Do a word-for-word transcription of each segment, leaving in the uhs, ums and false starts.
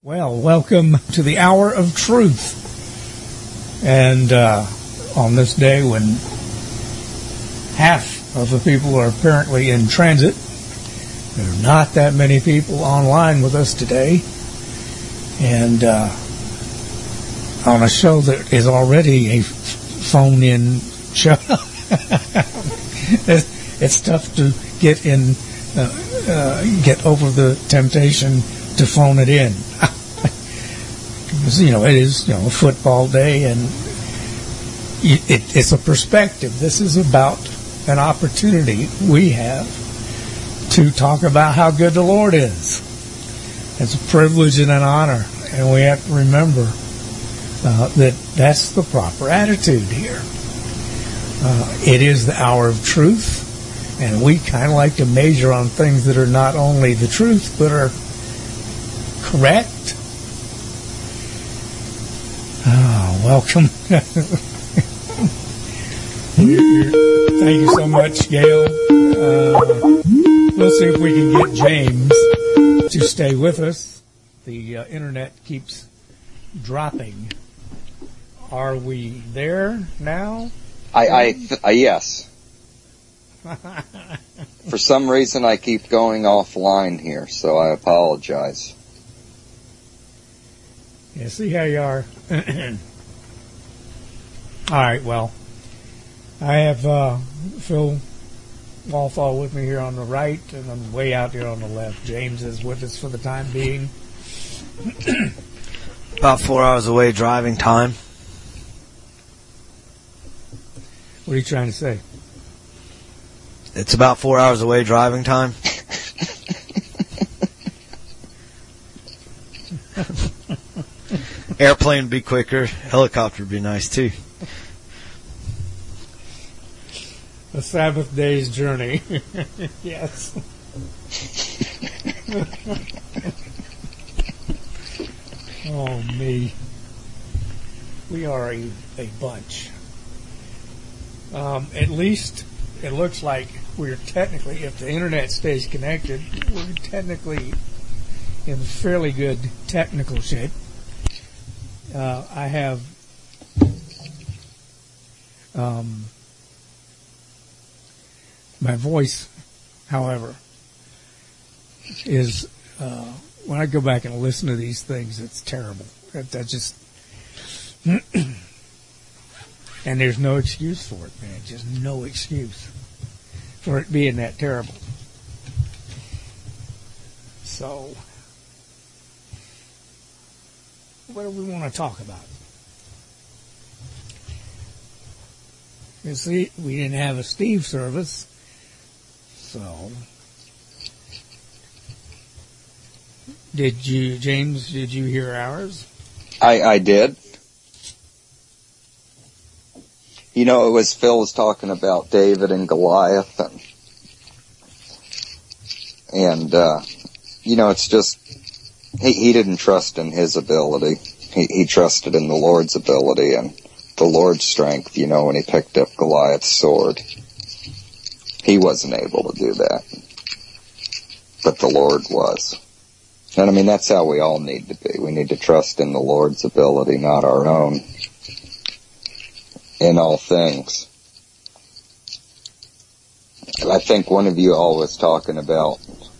Well, welcome to the Hour of Truth. And uh, on this day when half of the people are apparently in transit, there are not that many people online with us today. And uh, on a show that is already a phone-in show, it's tough to get in, uh, uh, get over the temptation to phone it in. You know, it is, you know, a football day, and it, it, it's a perspective. This is about an opportunity we have to talk about how good the Lord is. It's a privilege and an honor, and we have to remember uh, that that's the proper attitude here. Uh, it is the hour of truth, and we kind of like to measure on things that are not only the truth, but are correct. Oh, welcome. Thank you so much, Gail. Uh, we'll see if we can get James to stay with us. The uh, internet keeps dropping. Are we there now? I, I, th- uh, yes. For some reason, I keep going offline here, so I apologize. Yeah, see how you are. All right, well, I have uh, Phil Walthall with me here on the right, and I'm way out here on the left. James is with us for the time being. About four hours away driving time. What are you trying to say? It's about four hours away driving time. Airplane would be quicker. Helicopter would be nice, too. A Sabbath day's journey. Yes. Oh, me. We are a, a bunch. Um, at least it looks like we're technically, if the internet stays connected, we're technically in fairly good technical shape. Uh, I have um, my voice, however, is uh, when I go back and listen to these things, it's terrible. That, that just and there's no excuse for it, man. Just no excuse for it being that terrible. So, what do we want to talk about? You see, we didn't have a Steve service, so did you, James? Did you hear ours? I, I did. You know, it was Phil was talking about David and Goliath, and and uh, you know, it's just he he didn't trust in his ability. He he trusted in the Lord's ability and the Lord's strength. You know, when he picked up Goliath's sword, he wasn't able to do that, but the Lord was. And I mean, that's how we all need to be. We need to trust in the Lord's ability, not our own, in all things. And I think one of you all was talking about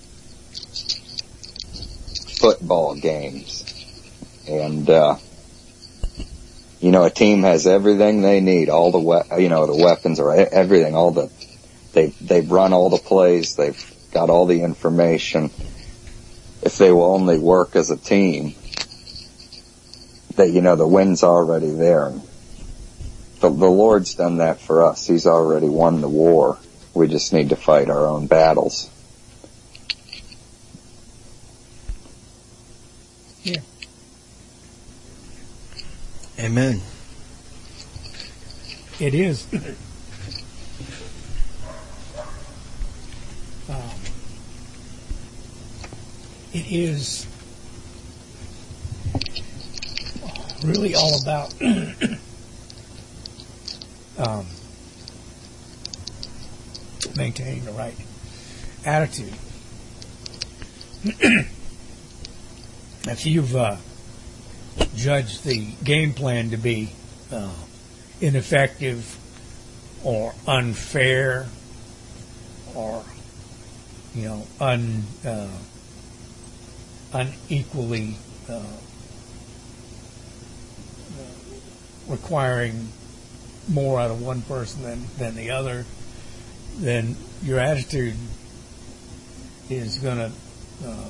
football games. And, uh, you know, a team has everything they need, all the, we- you know, the weapons or everything, all the, they, they've run all the plays, they've got all the information. If they will only work as a team, that, you know, the win's already there. The, the Lord's done that for us. He's already won the war. We just need to fight our own battles. Yeah. Amen. It is. um, it is really all about um, maintaining the right attitude. if you've uh, judged the game plan to be uh, ineffective or unfair or, you know, un, uh, unequally uh, requiring more out of one person than, than the other, then your attitude is going to um,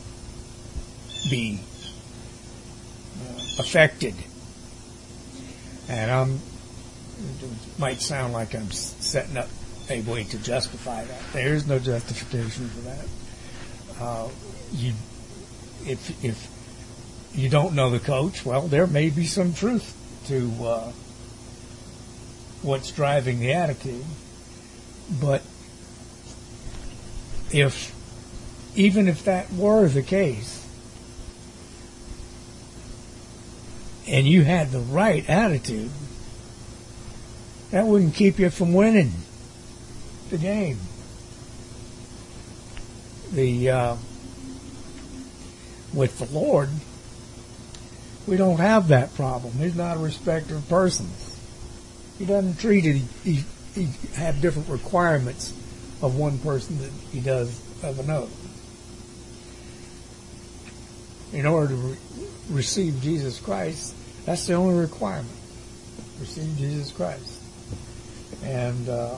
be uh, affected. And I'm, it might sound like I'm setting up a way to justify that. There is no justification for that. Uh, you, if if you don't know the coach, well, there may be some truth to uh, what's driving the attitude. But if even if that were the case, and you had the right attitude, that wouldn't keep you from winning the game. The uh, with the Lord, we don't have that problem. He's not a respecter of persons. He doesn't treat it. He, he, he have different requirements of one person than he does of another. In order to re- receive Jesus Christ, that's the only requirement. Receive Jesus Christ. And uh,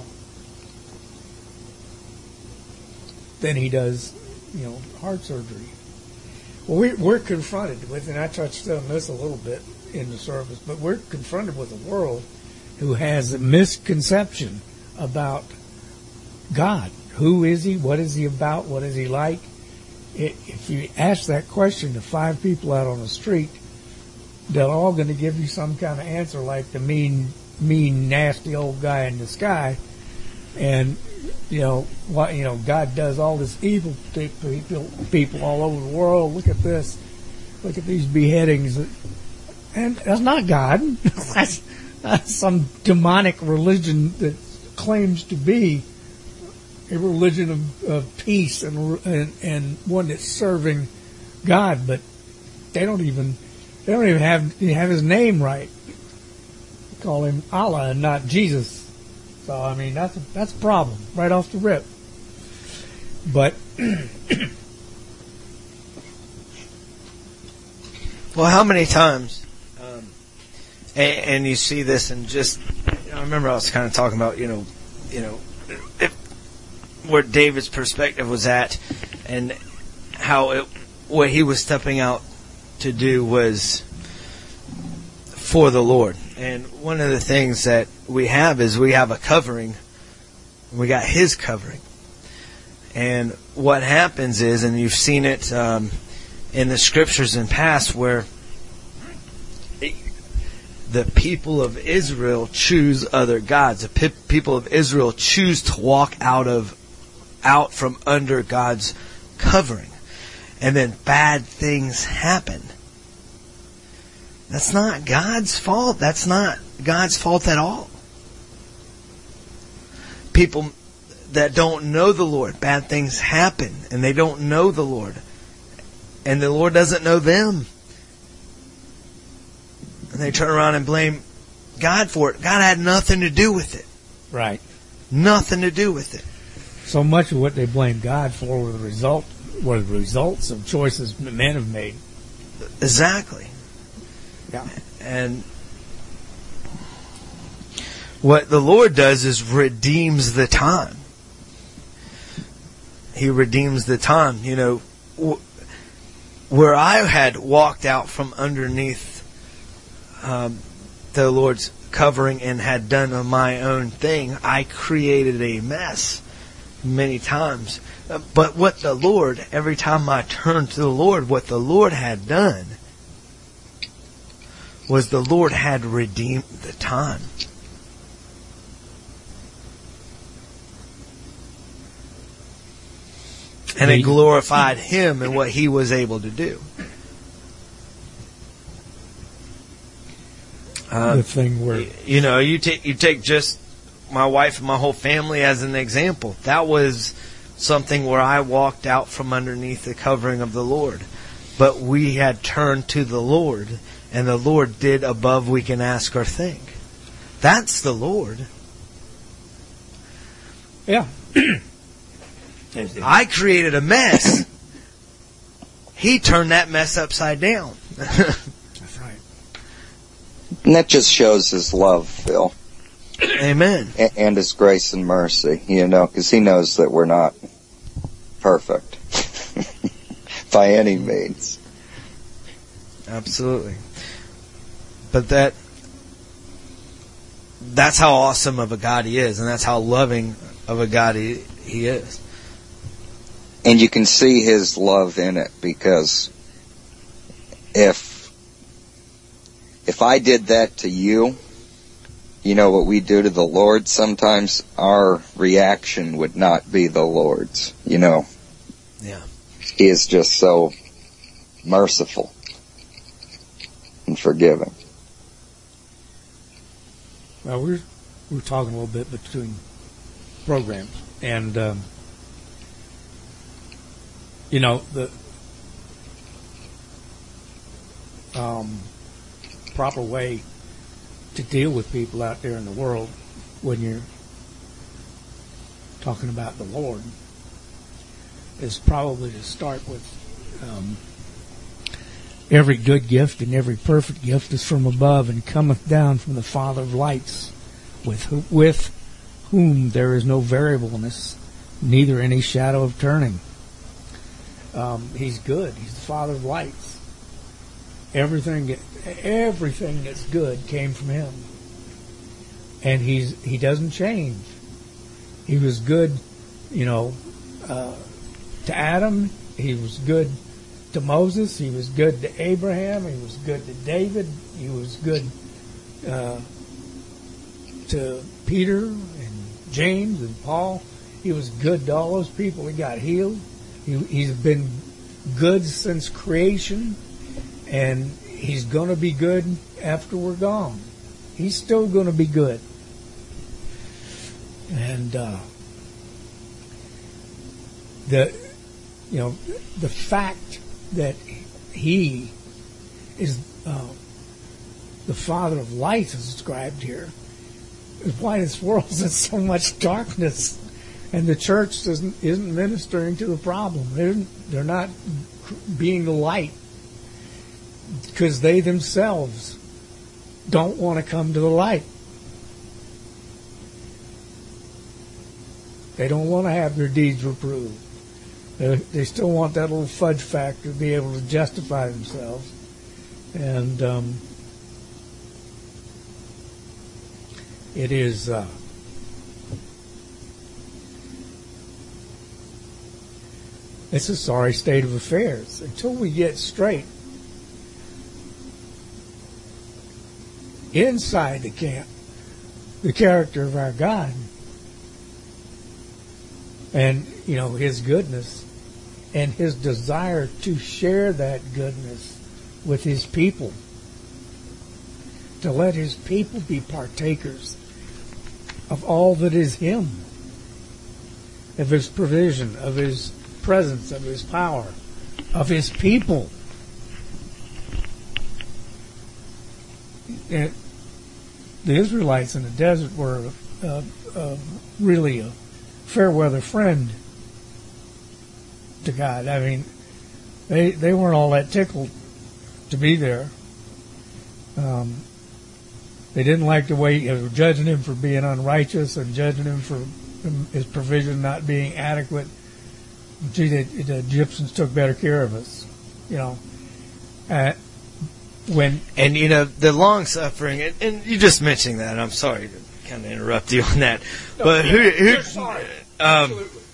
then he does, you know, heart surgery. Well, we, we're confronted with, and I touched on this a little bit in the service, but we're confronted with a world who has a misconception about God. Who is he? What is he about? What is he like? If you ask that question to five people out on the street, they're all going to give you some kind of answer like the mean, mean, nasty old guy in the sky. And, you know, what, you know, God does all this evil to people, people all over the world. Look at this. Look at these beheadings. And that's not God. that's, that's some demonic religion that claims to be a religion of, of peace and, and and one that's serving God, but they don't even they don't even have have his name right. They call him Allah and not Jesus. So I mean that's a, that's a problem right off the rip. But well, how many times? Um, and, and you see this, and just you know, I remember I was kind of talking about you know you know. If, where David's perspective was at, and how it, what he was stepping out to do was for the Lord. And one of the things that we have is we have a covering. We got His covering. And what happens is, and you've seen it um, in the scriptures in past, where the people of Israel choose other gods. The pe- people of Israel choose to walk out of out from under God's covering. And then bad things happen. That's not God's fault. That's not God's fault at all. People that don't know the Lord, bad things happen, and they don't know the Lord. And the Lord doesn't know them. And they turn around and blame God for it. God had nothing to do with it. Right. Nothing to do with it. So much of what they blame God for were the result were the results of choices that men have made. Exactly. Yeah. And what the Lord does is redeems the time. He redeems the time. You know, where I had walked out from underneath um, the Lord's covering and had done my own thing, I created a mess many times. But what the Lord, every time I turned to the Lord, what the Lord had done was the Lord had redeemed the time. And it glorified Him and what He was able to do. Uh, the thing where you know, you take you take just my wife and my whole family as an example. That was something where I walked out from underneath the covering of the Lord. but we had turned to the Lord, and the Lord did above we can ask or think. That's the Lord. Yeah. I created a mess. He turned that mess upside down. That's right. And that just shows his love, Phil. Amen. And his grace and mercy, you know, because he knows that we're not perfect by any means. Absolutely. But that that's how awesome of a God he is, and that's how loving of a God he, he is. And you can see his love in it, because if if I did that to you, you know what we do to the Lord, sometimes our reaction would not be the Lord's, you know. Yeah. He is just so merciful and forgiving. Well, we're we're talking a little bit between programs, and um, you know the um, proper way to deal with people out there in the world when you're talking about the Lord is probably to start with um, every good gift and every perfect gift is from above and cometh down from the Father of lights, with who, with whom there is no variableness, neither any shadow of turning. Um, he's good. He's the Father of lights. Everything, everything that's good came from him, and he's he doesn't change. He was good, you know, uh, to Adam. He was good to Moses. He was good to Abraham. He was good to David. He was good uh, to Peter and James and Paul. He was good to all those people. He got healed. He, he's been good since creation. And he's going to be good after we're gone. He's still going to be good. And uh, the, you know, the fact that he is uh, the Father of lights, as described here, is why this world is in so much darkness, and the church doesn't isn't ministering to the problem. They're they're not being the light. Because they themselves don't want to come to the light. They don't want to have their deeds reproved. They, they still want that little fudge factor to be able to justify themselves. And um, it is... Uh, it's a sorry state of affairs. Until we get straight inside the camp, the character of our God, and you know his goodness, and his desire to share that goodness with his people, to let his people be partakers of all that is him, of his provision, of his presence, of his power, of his people. And the Israelites in the desert were uh, uh, really a fair weather friend to God. I mean, they they weren't all that tickled to be there. Um, they didn't like the way they were judging him for being unrighteous and judging him for his provision not being adequate. Gee, the, the Egyptians took better care of us, you know. Uh, When and you know the long suffering, and, and you just mentioning that. I'm sorry to kind of interrupt you on that, no, but yeah, who? who sorry. Um,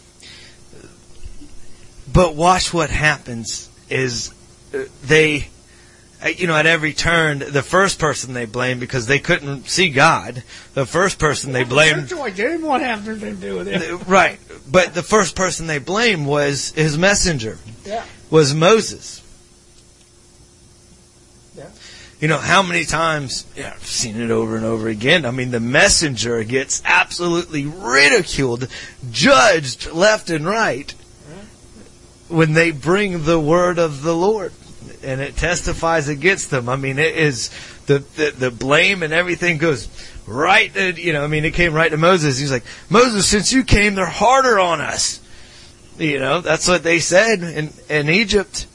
but watch what happens is uh, they, uh, you know, at every turn, the first person they blame because they couldn't see God. The first person they blamed. They didn't want to have anything to do with it, right? But the first person they blamed was his messenger. Yeah. Was Moses. Yeah. You know, how many times, yeah, I've seen it over and over again. I mean, the messenger gets absolutely ridiculed, judged left and right when they bring the word of the Lord. and it testifies against them. I mean, it is the, the, the blame and everything goes right to, you know, I mean, it came right to Moses. He's like, Moses, since you came, they're harder on us. You know, that's what they said in, in Egypt.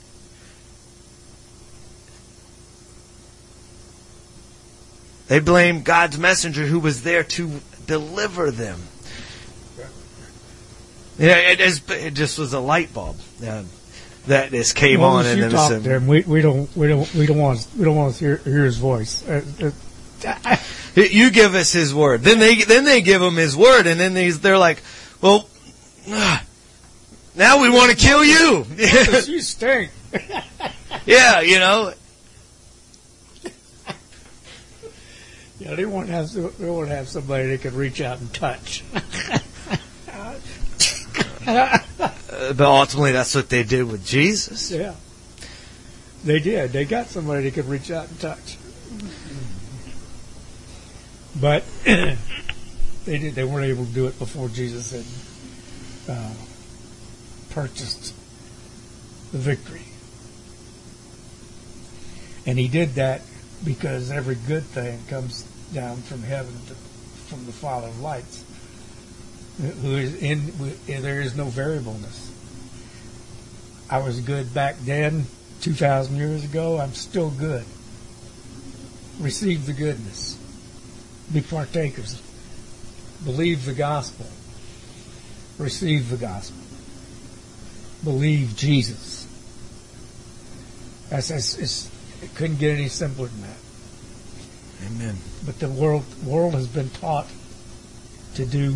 They blamed God's messenger who was there to deliver them. Yeah, it, is, it just was a light bulb uh, that just came well, on, and you then talk to him. We, we don't we don't we don't want we don't want to hear, hear his voice. Uh, uh, you give us his word. Then they then they give him his word, and then they, they're like, well, uh, now we want to kill you. You stink. Yeah, you know. Yeah, they want to have they want to have somebody they could reach out and touch. uh, but ultimately, that's what they did with Jesus. Yeah, they did. They got somebody they could reach out and touch. But they did. They weren't able to do it before Jesus had uh, purchased the victory, and he did that because every good thing comes down from heaven, to, from the Father of lights, who is in. There is no variableness. I was good back then, two thousand years ago. I'm still good. Receive the goodness. Be partakers. Believe the gospel. Receive the gospel. Believe Jesus. That's, that's it's, it couldn't get any simpler than that. Amen. But the world world has been taught to do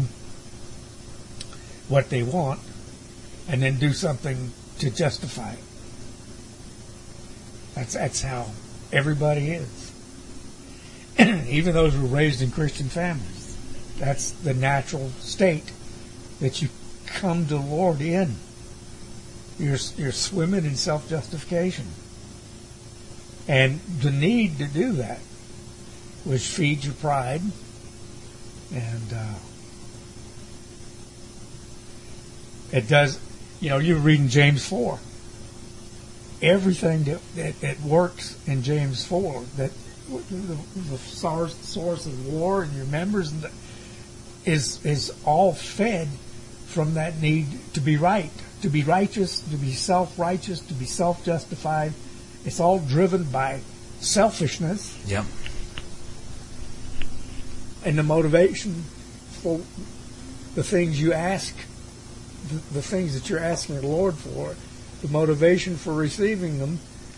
what they want and then do something to justify it. That's that's how everybody is. Even those who were raised in Christian families. That's the natural state that you come to the Lord in. You're you're swimming in self-justification. And the need to do that, which feeds your pride, and uh, it does. You know, you're reading James four. Everything that, that, that works in James four, that the, the source, source of war and your members, and the, is is all fed from that need to be right, to be righteous, to be self-righteous, to be self-justified. It's all driven by selfishness. Yeah. And the motivation for the things you ask, the, the things that you're asking the Lord for, the motivation for receiving them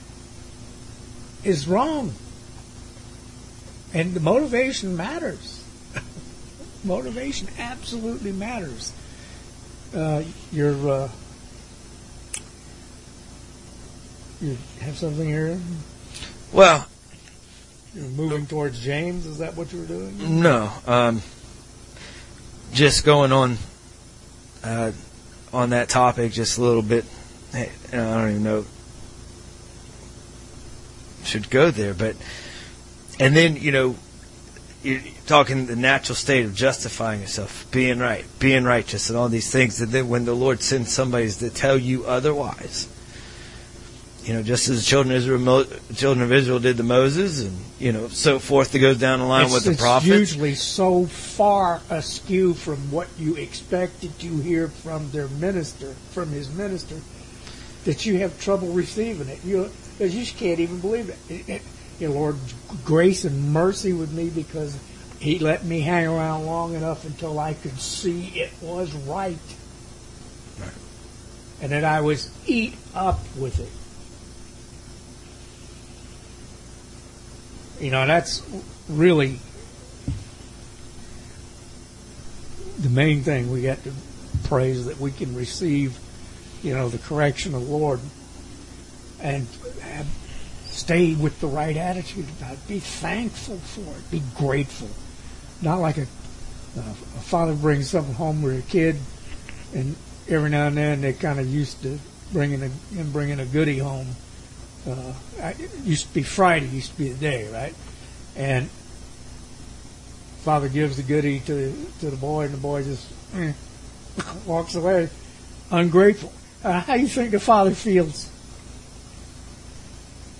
is wrong. And the motivation matters. Motivation absolutely matters. Uh, you're, uh, you have something here? Well, you're moving towards James. Is that what you were doing? No. Um, just going on uh, on that topic just a little bit. I don't even know should go there, but and then you know you're talking the natural state of justifying yourself, being right, being righteous, and all these things. And then when the Lord sends somebody to tell you otherwise, you know, just as the children of Israel, children of Israel did to Moses, and you know, so forth. It goes down the line it's, with the it's prophets. Usually, so far askew from what you expected to hear from their minister, from his minister, that you have trouble receiving it. You, you just can't even believe it. it, it you know, Lord, grace and mercy with me because He let me hang around long enough until I could see it was right, right. and that I was eat up with it. You know, that's really the main thing we got to praise, that we can receive, you know, the correction of the Lord and have, stay with the right attitude about it. Be thankful for it. Be grateful. Not like a, uh, a father brings something home with a kid, and every now and then they kind of used to bringing a him bringing a goodie home. Uh, it used to be Friday, used to be the day, right? And father gives the goodie to to the boy, and the boy just eh, walks away, ungrateful. Uh, how do you think the father feels?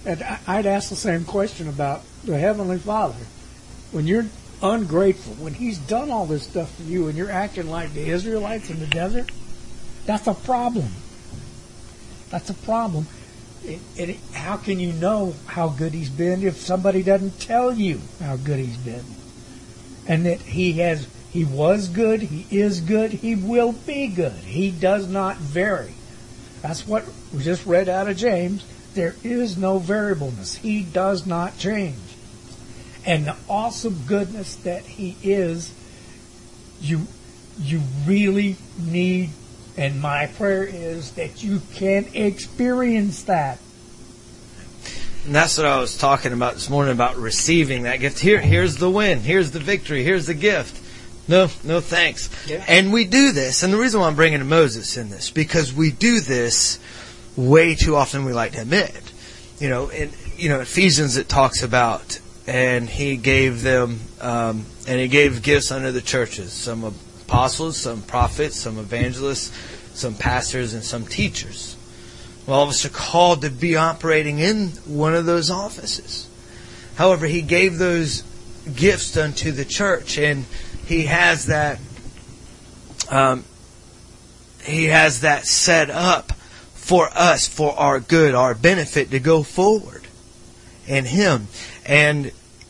And I- I'd ask the same question about the Heavenly Father. When you're ungrateful, when He's done all this stuff for you and you're acting like the Israelites in the desert, that's a problem. That's a problem. It, it, how can you know how good He's been if somebody doesn't tell you how good He's been? And that He has, He was good, He is good, He will be good. He does not vary. That's what we just read out of James. There is no variableness. He does not change. And the awesome goodness that He is, you you really need, and my prayer is that you can experience that. And that's what I was talking about this morning, about receiving that gift. Here, here's the win. Here's the victory. Here's the gift. No, no thanks. Yeah. And we do this, and the reason why I'm bringing Moses in this, because we do this way too often we like to admit. You know, in you know Ephesians it talks about, and he gave them, um, and he gave gifts unto the churches, some apostles, some prophets, some evangelists, some pastors, and some teachers. Well, all of us are called to be operating in one of those offices. However, he gave those gifts unto the church, and he has that, um, he has that set up for us, for our good, our benefit, to go forward in Him. And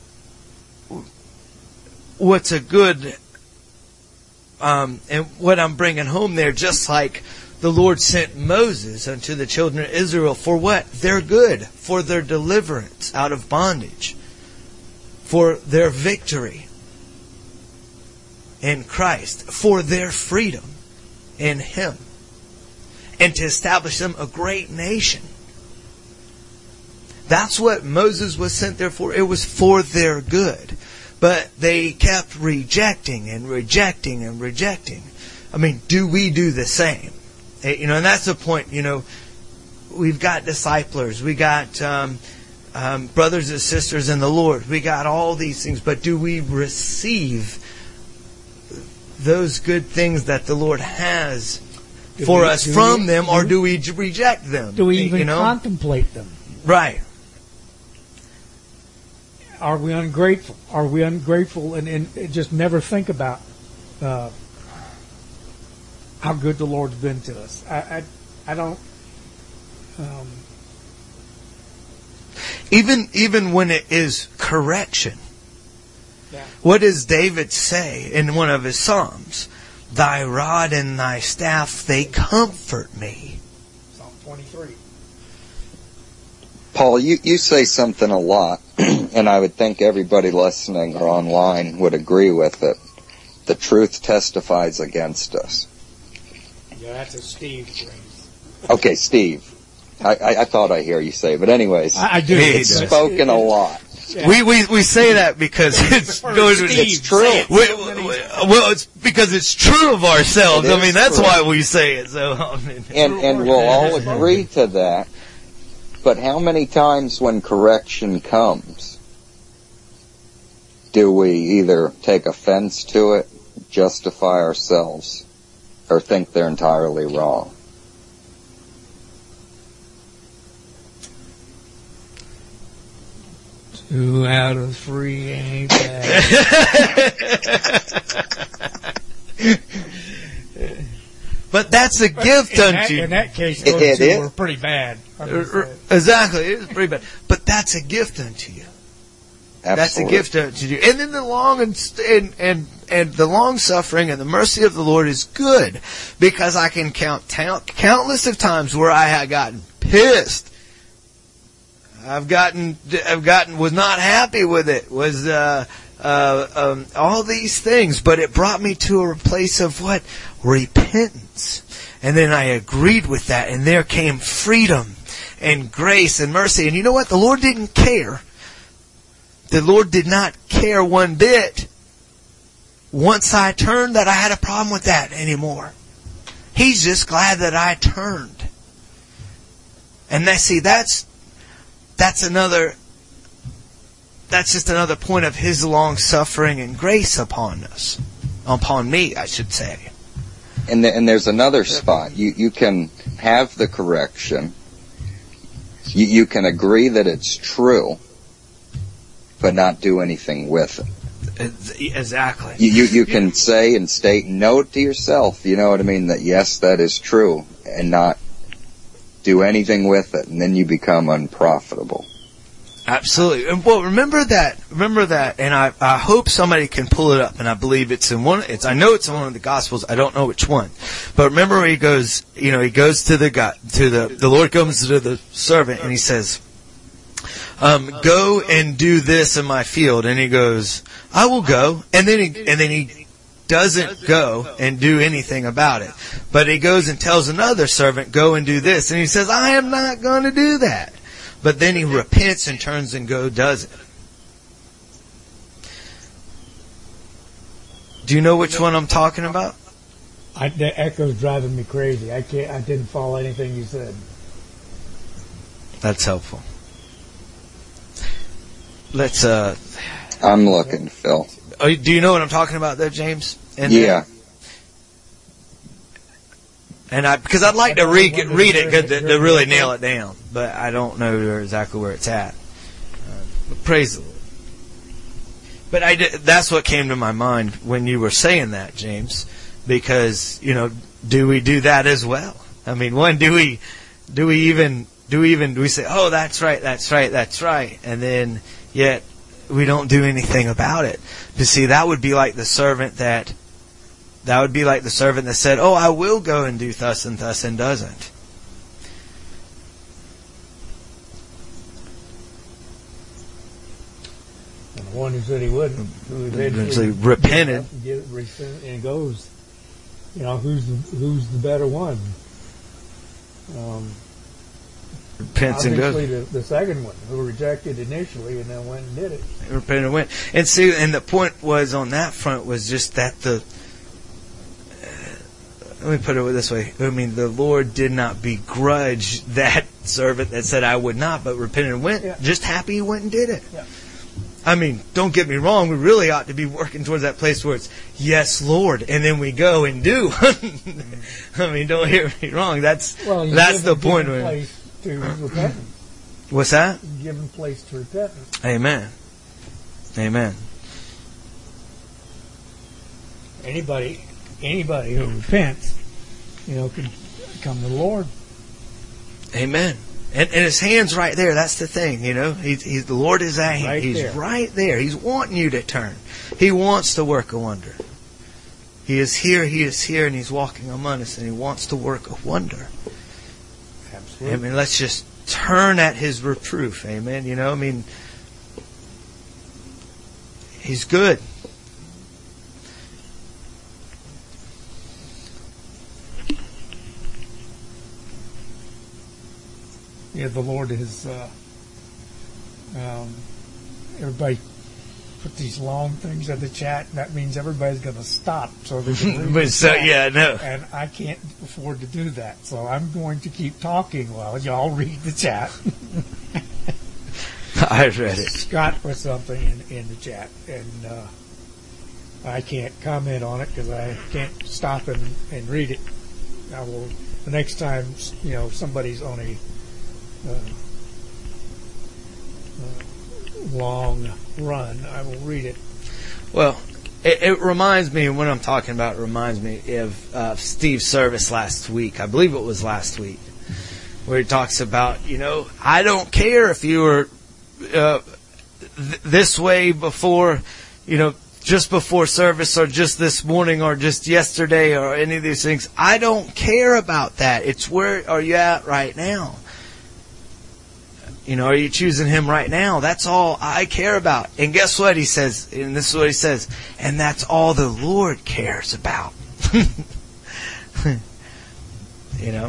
what's a good, um, and what I'm bringing home there, just like the Lord sent Moses unto the children of Israel for what? Their good, for their deliverance out of bondage, for their victory in Christ, for their freedom in Him, and to establish them a great nation. That's what Moses was sent there for. It was for their good. But they kept rejecting and rejecting and rejecting. I mean, do we do the same? You know, and that's the point. You know, we've got disciplers. We got um, um, brothers and sisters in the Lord. We got all these things. But do we receive those good things that the Lord has do for we, us from we, them, or do we reject them? Do we even you know? contemplate them? Right. Are we ungrateful? Are we ungrateful and, and just never think about uh, how good the Lord's been to us? I, I, I don't. Um, even even when it is correction, yeah. What does David say in one of his psalms? Thy rod and thy staff, they comfort me. Psalm twenty-three. Paul, you, you say something a lot, and I would think everybody listening or online would agree with it. The truth testifies against us. Yeah, that's a Steve phrase. Okay, Steve. I, I, I thought I hear you say, but anyways, I, I do. It's spoken a lot. Yeah. We, we we say that because it's goes with it's true. We, we, well, it's because it's true of ourselves. I mean, that's true. why we say it. So, I mean, and and we'll all agree to that. But how many times when correction comes, do we either take offense to it, justify ourselves, or think they're entirely wrong? Two out of three ain't bad. But that's a gift in unto that, you. In that case, it, those it two is. were pretty bad. Exactly, it is pretty bad. But that's a gift unto you. Absolutely. That's a gift unto you. And then the long and, and and and the long suffering and the mercy of the Lord is good, because I can count count countless of times where I had gotten pissed. I've gotten I've gotten was not happy with it. Was uh, uh, um, all these things, but it brought me to a place of what? Repentance. And then I agreed with that, and there came freedom and grace and mercy. And you know what? The Lord didn't care. The Lord did not care one bit once I turned that I had a problem with that anymore. He's just glad that I turned. And that, see, that's that's another that's just another point of His long suffering and grace upon us. Upon me, I should say. And, the, and there's another spot. You you can have the correction. You, you can agree that it's true, but not do anything with it. Exactly. You, you you can say and state note to yourself, you know what I mean, that yes, that is true, and not do anything with it, and then you become unprofitable. Absolutely. And well, remember that, remember that, and I, I hope somebody can pull it up, and I believe it's in one, it's, I know it's in one of the Gospels, I don't know which one. But remember where he goes, you know, he goes to the God, to the, the Lord comes to the servant, and he says, um, go and do this in my field. And he goes, I will go. And then he, and then he doesn't go and do anything about it. But he goes and tells another servant, go and do this. And he says, I am not going to do that. But then he repents and turns and go does it. Do you know which one I'm talking about? I, the echo's driving me crazy. I can't. I didn't follow anything you said. That's helpful. Let's, uh... I'm looking, Phil. Oh, do you know what I'm talking about there, James? And yeah. And I, because I'd like to read, read it good to, to really nail it down, but I don't know exactly where it's at. Uh, but praise the Lord. But I did, that's what came to my mind when you were saying that, James, because, you know, do we do that as well? I mean, one, do we, do we even, do we even, do we say, oh, that's right, that's right, that's right, and then yet we don't do anything about it? But see, that would be like the servant that, that would be like the servant that said, oh, I will go and do thus and thus, and doesn't. And the one who said he wouldn't, who eventually repented and goes, you know, who's the, who's the better one? Um, Repents and goes. Obviously, the, the second one who rejected initially and then went and did it. Repented and went. And see, and the point was on that front was just that the. Uh, let me put it this way. I mean, the Lord did not begrudge that servant that said, I would not, but repented and went. Yeah. Just happy he went and did it. Yeah. I mean, don't get me wrong, we really ought to be working towards that place where it's, yes, Lord, and then we go and do. I mean, don't hear me wrong. That's well, that's the point. Given place to repentance. What's that? Given place to repentance. Amen. Amen. Anybody, anybody who repents, you know, can come to the Lord. Amen. And, and his hand's right there. That's the thing, you know. He's, he's the Lord is at hand. Right he's there. right there. He's wanting you to turn. He wants to work a wonder. He is here. He is here, and he's walking among us, and he wants to work a wonder. Absolutely. I mean, let's just turn at his reproof. Amen. You know, I mean, he's good. Yeah, the Lord is, uh, um, everybody put these long things in the chat, and that means everybody's going to stop so they can read But the so, chat. yeah, no. And I can't afford to do that, so I'm going to keep talking while y'all read the chat. I read it. Scott put something in, in the chat, and uh, I can't comment on it because I can't stop and, and read it. I will, the next time, you know, somebody's on a Uh, uh, long run, I will read it. Well, it, it reminds me, when I'm talking about it, reminds me of uh, Steve's service last week. I believe it was last week, where he talks about, you know, I don't care if you were uh, th- this way before, you know, just before service or just this morning or just yesterday or any of these things. I don't care about that. It's where are you at right now? You know, are you choosing him right now? That's all I care about. And guess what he says? And this is what he says. And that's all the Lord cares about. You know?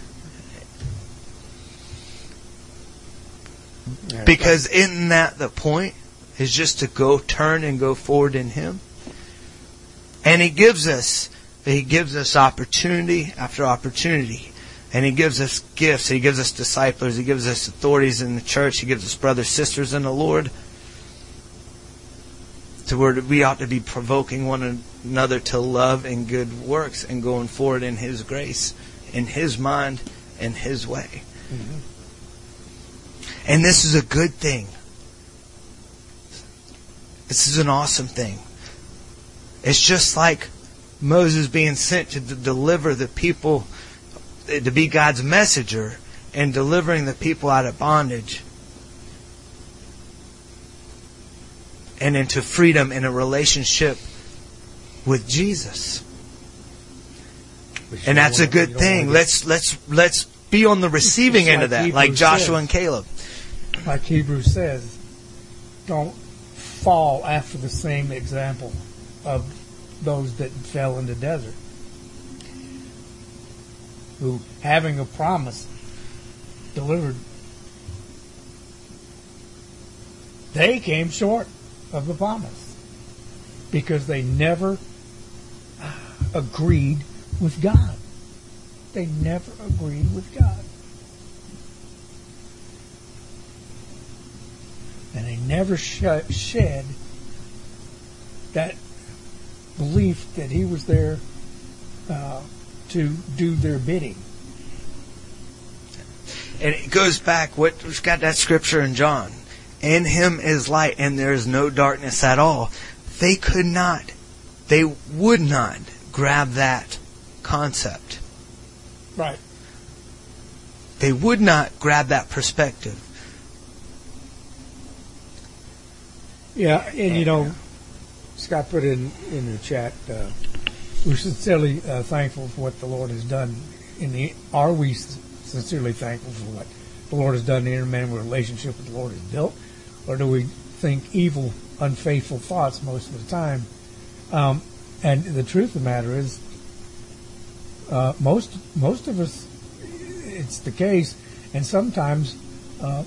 Because isn't that the point? Is just to go turn and go forward in him. And he gives us, he gives us opportunity after opportunity. And he gives us gifts. He gives us disciples. He gives us authorities in the church. He gives us brothers, sisters in the Lord. To where we ought to be provoking one another to love and good works and going forward in his grace, in his mind, in his way. Mm-hmm. And this is a good thing. This is an awesome thing. It's just like Moses being sent to d- deliver the people, to be God's messenger, and delivering the people out of bondage and into freedom in a relationship with Jesus. And that's a good thing. Let's let's let's be on the receiving end of that, like Joshua and Caleb. Like Hebrews says, don't fall after the same example of those that fell in the desert, who, having a promise, delivered. They came short of the promise because they never agreed with God. They never agreed with God. And they never sh- shed that belief that He was there uh, to do their bidding. And it goes back, what, we've got that scripture in John. In Him is light, and there is no darkness at all. They could not, they would not grab that concept. Right. They would not grab that perspective. Yeah, and you know, Scott put in in the chat, uh, we're sincerely uh, thankful for what the Lord has done. In the are we sincerely thankful for what the Lord has done in the interman relationship with the Lord has built, or do we think evil, unfaithful thoughts most of the time? Um, and the truth of the matter is, uh, most most of us, it's the case, and sometimes uh,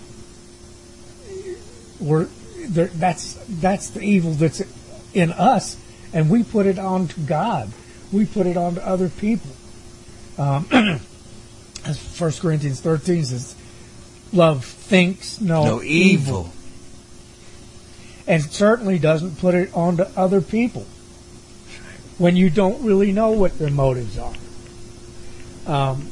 we're there, that's that's the evil that's in us, and we put it on to God. We put it on to other people. Um, as First Corinthians thirteen says, love thinks no, no evil. evil. And certainly doesn't put it on to other people when you don't really know what their motives are. Um,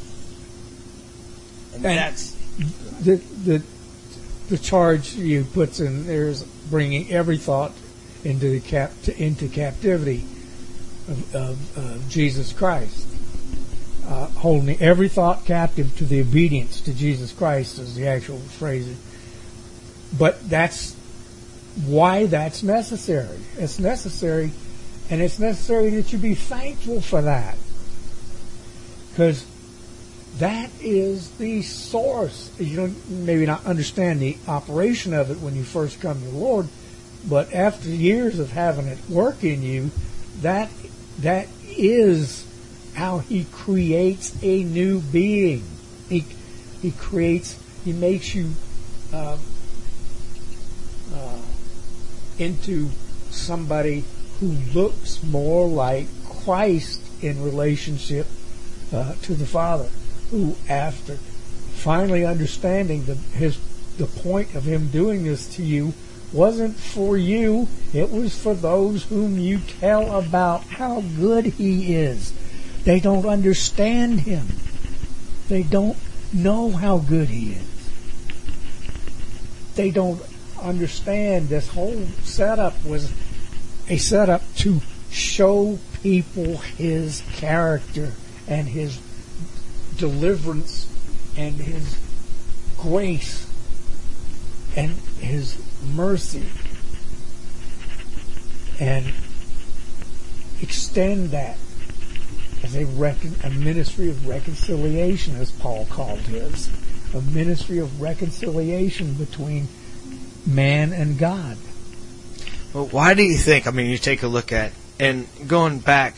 and that's the, the the charge you puts in there is bringing every thought into the cap to, into captivity of, of, of Jesus Christ, uh, holding every thought captive to the obedience to Jesus Christ is the actual phrase. But that's why that's necessary. It's necessary, and it's necessary that you be thankful for that, because that is the source. You don't maybe not understand the operation of it when you first come to the Lord, but after years of having it work in you, that that is how He creates a new being. He He creates. He makes you uh, uh, into somebody who looks more like Christ in relationship uh, to the Father. Who, after finally understanding the his the point of Him doing this to you wasn't for you, it was for those whom you tell about how good He is. They don't understand Him. They don't know how good He is. They don't understand this whole setup was a setup to show people His character and His deliverance and His grace and His mercy, and extend that as a, recon- a ministry of reconciliation, as Paul called his, a ministry of reconciliation between man and God. Well, why do you think, I mean, you take a look at, and going back,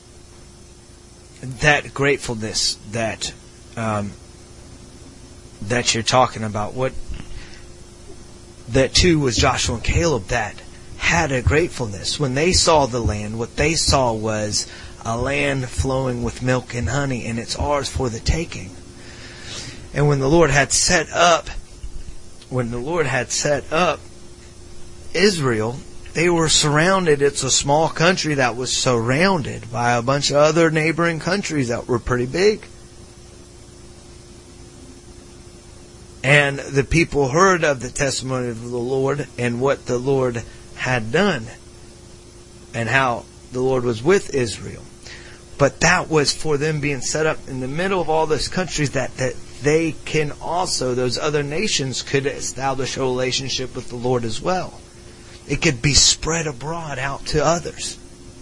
that gratefulness that um, that you're talking about, what that too was Joshua and Caleb that had a gratefulness. When they saw the land, what they saw was a land flowing with milk and honey, and it's ours for the taking. And when the Lord had set up, when the Lord had set up Israel, they were surrounded. It's a small country that was surrounded by a bunch of other neighboring countries that were pretty big. And the people heard of the testimony of the Lord and what the Lord had done and how the Lord was with Israel. But that was for them being set up in the middle of all those countries that, that they can also, those other nations could establish a relationship with the Lord as well. It could be spread abroad out to others.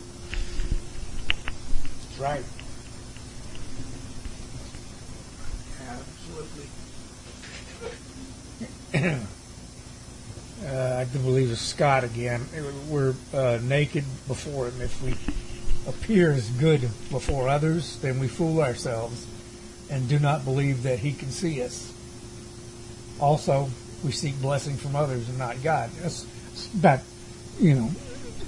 Right. Absolutely. uh, I do believe it's Scott again. We're uh, naked before Him. If we appear as good before others, then we fool ourselves and do not believe that He can see us. Also, we seek blessing from others and not God. That's about, you know,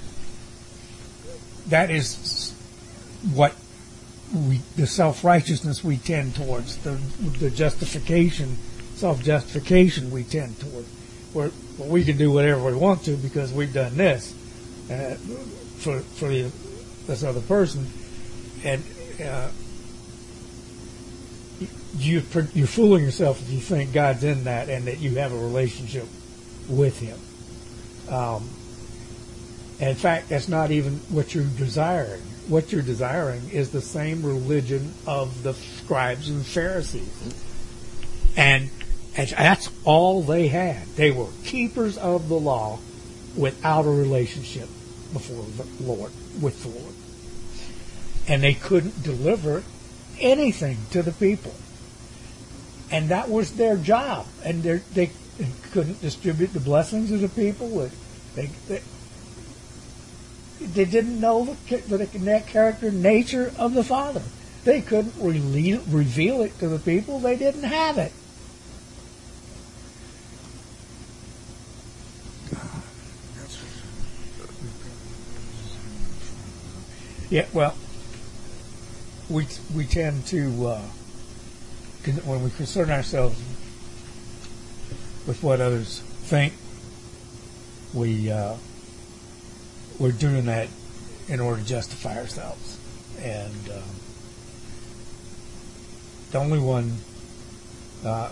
that is what we, the self-righteousness we tend towards, the the justification, self-justification we tend towards. Where well, we can do whatever we want to because we've done this uh, for for the, this other person, and uh, you you're fooling yourself if you think God's in that and that you have a relationship with Him. Um, and in fact, that's not even what you're desiring. What you're desiring is the same religion of the scribes and Pharisees. And, and that's all they had. They were keepers of the law without a relationship before the Lord, with the Lord. And they couldn't deliver anything to the people. And that was their job. And they they couldn't distribute the blessings of the people. They, they, they didn't know the, the character and nature of the Father. They couldn't re- reveal it to the people. They didn't have it. Yeah, well, we we tend to, uh, when we concern ourselves with what others think, we uh, we're doing that in order to justify ourselves. And um, the only one uh,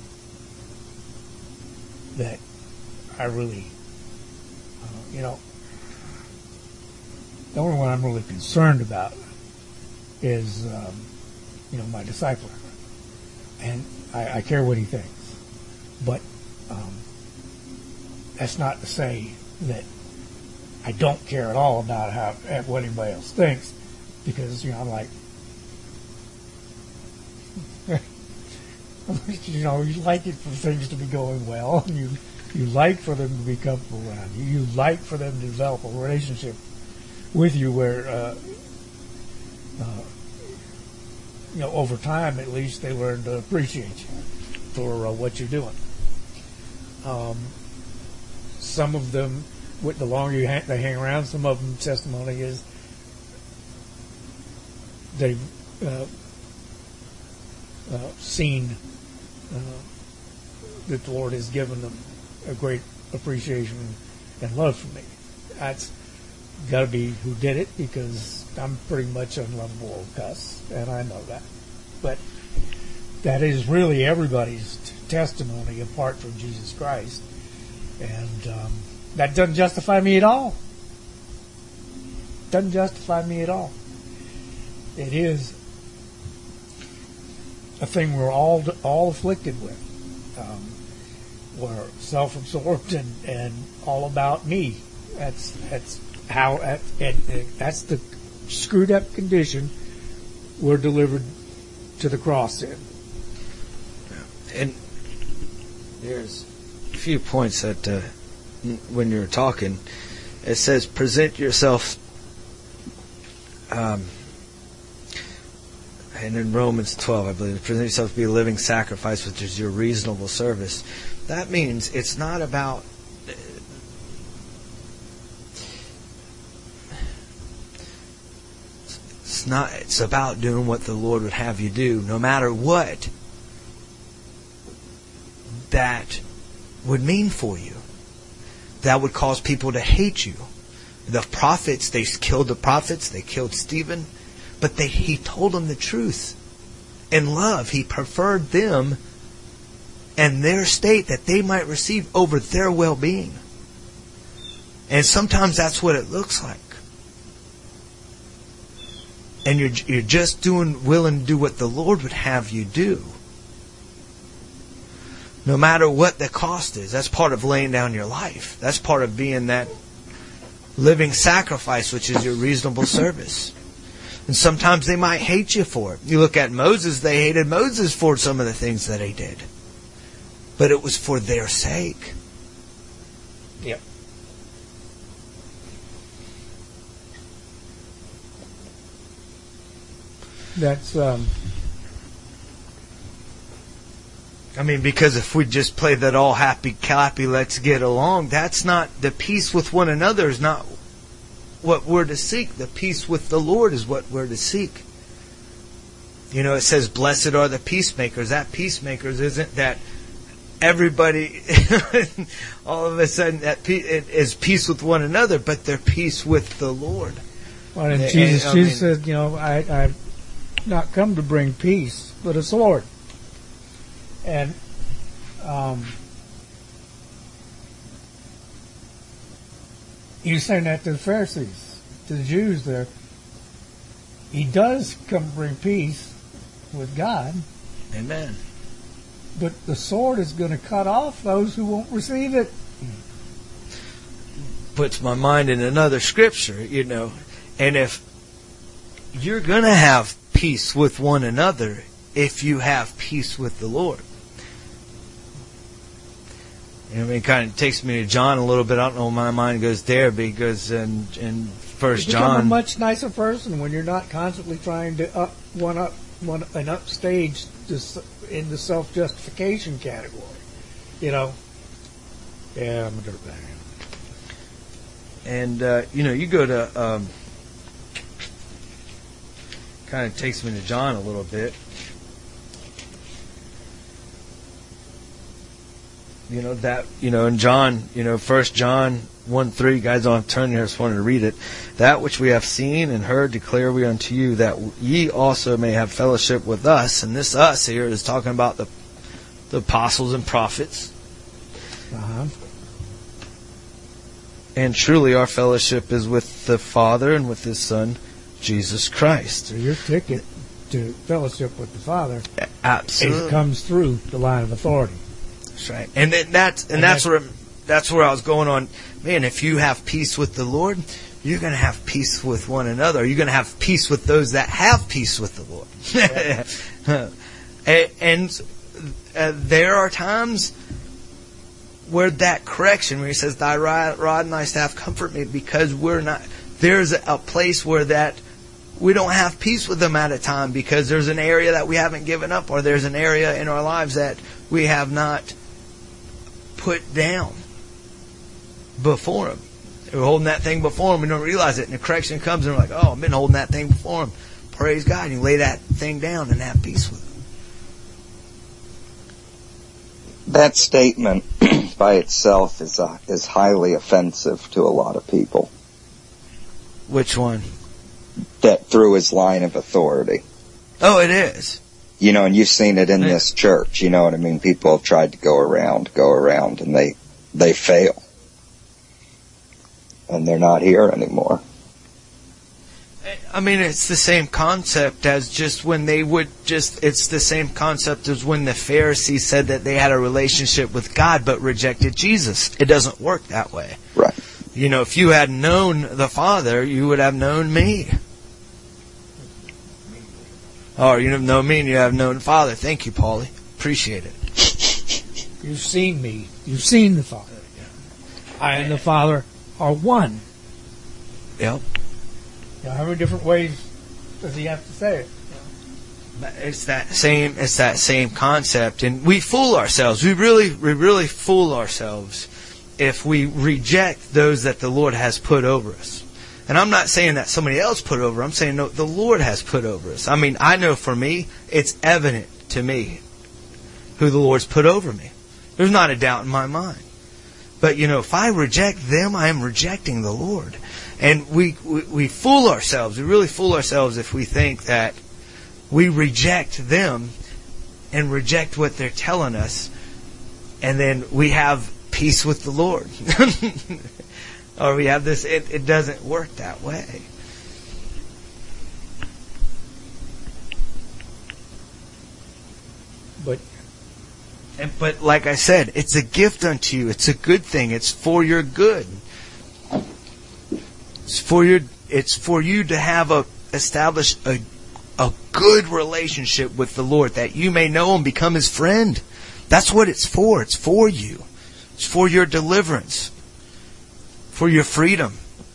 that I really, uh, you know, the only one I'm really concerned about is, um, you know, my discipler. And I, I care what he thinks. But um, that's not to say that I don't care at all about how what anybody else thinks, because, you know, I'm like, you know, you like it for things to be going well, and you you like for them to be comfortable around you. You like for them to develop a relationship with you where, uh, uh, you know, over time at least they learn to appreciate you for uh, what you're doing. Um, some of them, with the longer you hang, they hang around, some of them testimony is they've uh, uh, seen uh, that the Lord has given them a great appreciation and love for me. That's got to be who did it, because I'm pretty much unlovable old cuss, and I know that. But that is really everybody's t- testimony apart from Jesus Christ. And um, that doesn't justify me at all. Doesn't justify me at all. It is a thing we're all all afflicted with. Um, we're self-absorbed and, and all about me. That's that's how that, and, and that's the screwed up condition we're delivered to the cross in. And there's a few points that uh, when you're talking, it says present yourself, um, and in Romans twelve, I believe, present yourself to be a living sacrifice, which is your reasonable service. That means it's not about it's not it's about doing what the Lord would have you do, no matter what that would mean for you. That would cause people to hate you. The prophets, they killed the prophets, they killed Stephen, but they, he told them the truth. In love, he preferred them and their state that they might receive over their well-being. And sometimes that's what it looks like. And you're you're just doing willing to do what the Lord would have you do. No matter what the cost is. That's part of laying down your life. That's part of being that living sacrifice, which is your reasonable service. And sometimes they might hate you for it. You look at Moses, they hated Moses for some of the things that he did. But it was for their sake. Yep. That's, um... I mean, because if we just play that all happy clappy, let's get along, that's not, the peace with one another is not what we're to seek. The peace with the Lord is what we're to seek. You know, it says, blessed are the peacemakers. That peacemakers isn't that everybody, all of a sudden, that pe- it is peace with one another, but they're peace with the Lord. Well, and And- Jesus, and, I Jesus mean- said, you know, I, I've not come to bring peace, but a sword. And um, you saying that to the Pharisees, to the Jews there. He does come to bring peace with God, Amen. but the sword is going to cut off those who won't receive it. Puts my mind in another scripture, you know. And if you're going to have peace with one another, if you have peace with the Lord. You know, I mean, it kind of takes me to John a little bit. I don't know why my mind goes there, because in, in First You become John, a much nicer person when you're not constantly trying to up one up one an upstage just in the self justification category. You know. Yeah, I'm a dirtbag. and uh, you know, you go to, um, kind of takes me to John a little bit. You know, that, you know, in John, you know, First John one three, guys, don't have to turn here, I just wanted to read it. That which we have seen and heard declare we unto you, that ye also may have fellowship with us. And this us here is talking about the, the apostles and prophets. Uh-huh. And truly our fellowship is with the Father and with His Son, Jesus Christ. So your ticket to fellowship with the Father Absolutely. it comes through the line of authority. That's right. And then that's and, And that's that- where that's where I was going on. Man, if you have peace with the Lord, you're going to have peace with one another. You're going to have peace with those that have peace with the Lord. and and uh, there are times where that correction, where He says, "Thy rod rod and thy staff comfort me," because we're not. There's a place where that we don't have peace with them at a time, because there's an area that we haven't given up, or there's an area in our lives that we have not put down before Him. We're holding that thing before Him, we don't realize it, and the correction comes, and we're like, "Oh, I've been holding that thing before Him." Praise God! And you lay that thing down and have peace with Him. That statement by itself is uh, is highly offensive to a lot of people. Which one? That through His line of authority. Oh, it is. You know, and you've seen it in this church. You know what I mean? People have tried to go around, go around, and they they fail. And they're not here anymore. I mean, it's the same concept as just when they would just, it's the same concept as when the Pharisees said that they had a relationship with God but rejected Jesus. It doesn't work that way. Right. You know, if you had known the Father, you would have known me. Or you have known me and you have known the Father. Thank you, Paulie. Appreciate it. You've seen me. You've seen the Father. I and the Father are one. Yep. Now, how many different ways does He have to say it? It's that same. It's that same concept, and we fool ourselves. We really, we really fool ourselves if we reject those that the Lord has put over us. And I'm not saying that somebody else put over. I'm saying no, the Lord has put over us. I mean, I know for me, it's evident to me who the Lord's put over me. There's not a doubt in my mind. But, you know, if I reject them, I am rejecting the Lord. And we, we, we fool ourselves. We really fool ourselves if we think that we reject them and reject what they're telling us and then we have peace with the Lord. Or we have this, it, it doesn't work that way. But And, but like I said, it's a gift unto you. It's a good thing. It's for your good. It's for your. It's for you to have a establish a a good relationship with the Lord, that you may know Him, become His friend. That's what it's for. It's for you. It's for your deliverance, for your freedom.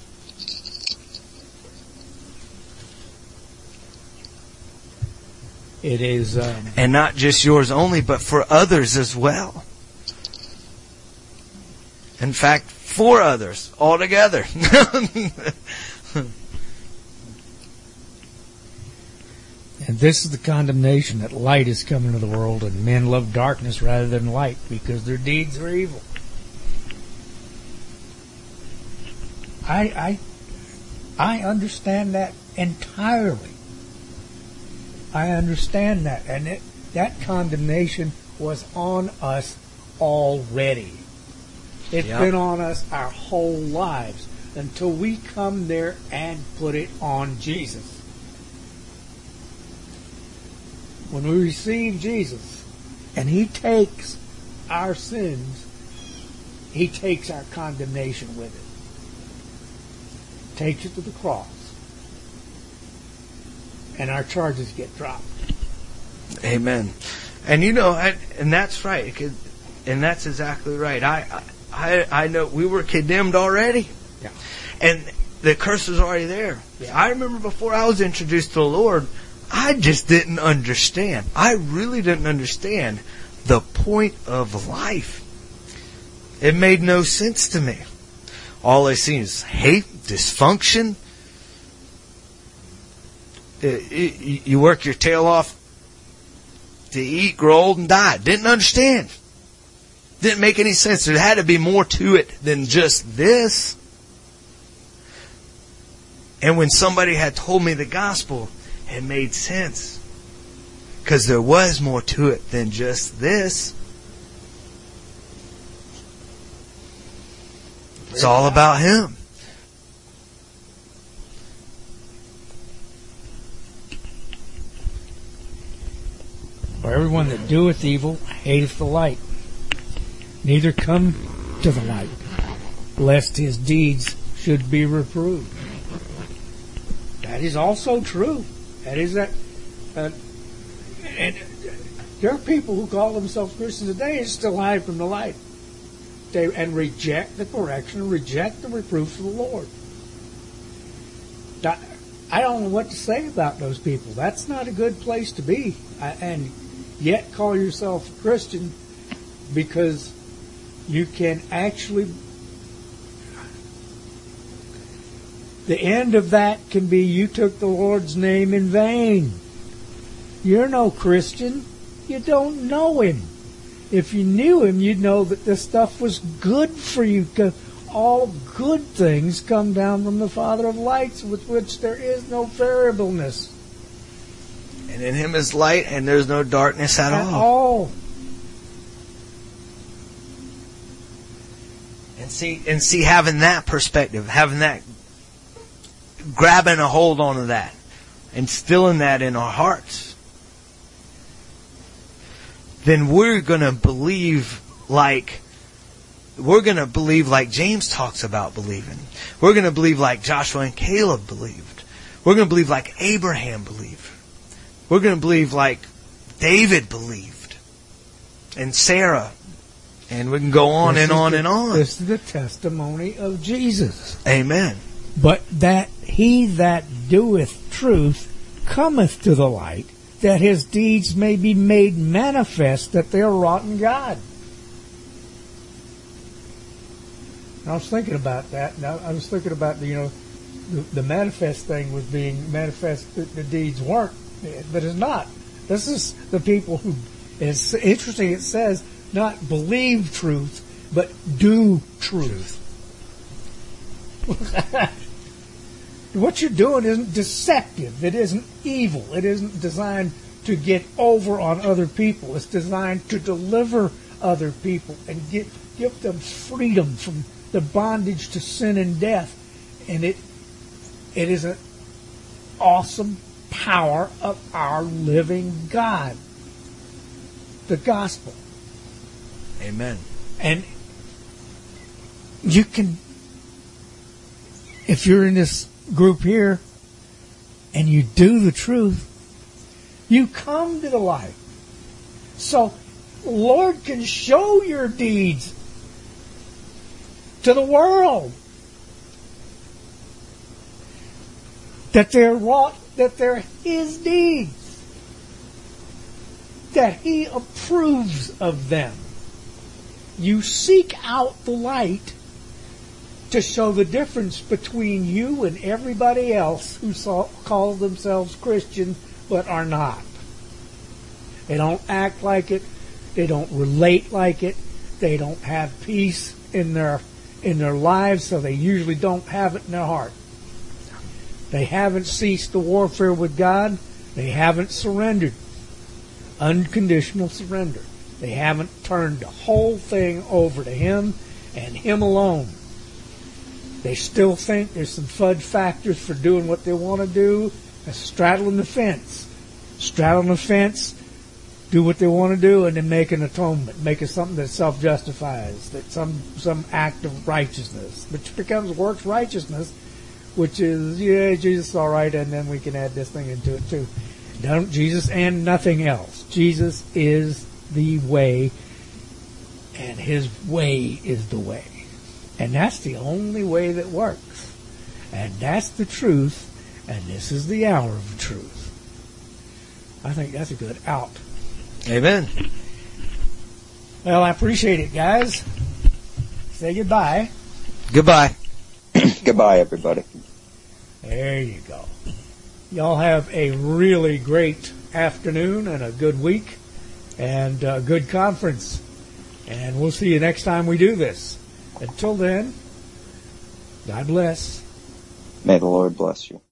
it is, um, And not just yours only, but for others as well. In fact, for others altogether. and this is the condemnation, that light is come into the world, and men love darkness rather than light, because their deeds are evil. I I I understand that entirely. I understand that, and it, that condemnation was on us already. It's Yep. been on us our whole lives until we come there and put it on Jesus. When we receive Jesus and He takes our sins, He takes our condemnation with it. Takes it to the cross. And our charges get dropped. Amen. And you know, and, and that's right. And that's exactly right. I, I, I know we were condemned already. Yeah. And the curse was already there. Yeah. I remember before I was introduced to the Lord, I just didn't understand. I really didn't understand the point of life. It made no sense to me. All I see is hate, dysfunction. You work your tail off to eat, grow old, and die. Didn't understand. Didn't make any sense. There had to be more to it than just this. And when somebody had told me the gospel, it made sense. Because there was more to it than just this. It's all about Him. For everyone that doeth evil hateth the light, neither come to the light, lest his deeds should be reproved. That is also true. That is that. Uh, and there are people who call themselves Christians today and still hide from the light. They, and reject the correction, reject the reproofs of the Lord. That, I don't know what to say about those people. That's not a good place to be. I, and yet call yourself a Christian, because you can actually... The end of that can be you took the Lord's name in vain. You're no Christian. You don't know Him. If you knew Him, you'd know that this stuff was good for you, because all good things come down from the Father of lights, with which there is no variableness. And in Him is light, and there's no darkness at, At all. all. And see, and see, having that perspective, having that, grabbing a hold onto that, instilling that in our hearts, then we're going to believe like, we're going to believe like James talks about believing. We're going to believe like Joshua and Caleb believed. We're going to believe like Abraham believed. We're going to believe like David believed. And Sarah. And we can go on This and is on the- and on. This is the testimony of Jesus. Amen. But that he that doeth truth cometh to the light, that his deeds may be made manifest that they are wrought in God. And I was thinking about that. And I I was thinking about the, you know, the, the manifest thing was being manifest that the deeds weren't, but it's not. This is the people who. It's interesting. It says not believe truth, but do truth. What you're doing isn't deceptive. It isn't evil. It isn't designed to get over on other people. It's designed to deliver other people and give, give them freedom from the bondage to sin and death. And it it is an awesome power of our living God. The gospel. Amen. And you can, if you're in this group here and you do the truth, you come to the light. So the Lord can show your deeds to the world. That they're wrought, that they're His deeds. That He approves of them. You seek out the light to show the difference between you and everybody else who saw, call themselves Christians but are not. They don't act like it. They don't relate like it. They don't have peace in their in their lives, so they usually don't have it in their heart. They haven't ceased the warfare with God. They haven't surrendered. Unconditional surrender. They haven't turned the whole thing over to Him and Him alone. They still think there's some fudge factors for doing what they want to do. That's straddling the fence. Straddling the fence, do what they want to do, and then make an atonement. Make it something that self-justifies. That some, some act of righteousness, which becomes works righteousness, which is, yeah, Jesus is all right, and then we can add this thing into it too. Don't Jesus and nothing else. Jesus is the way, and His way is the way. And that's the only way that works. And that's the truth, and this is the hour of the truth. I think that's a good out. Amen. Well, I appreciate it, guys. Say goodbye. Goodbye. Goodbye, everybody. There you go. Y'all have a really great afternoon and a good week and a good conference. And we'll see you next time we do this. Until then, God bless. May the Lord bless you.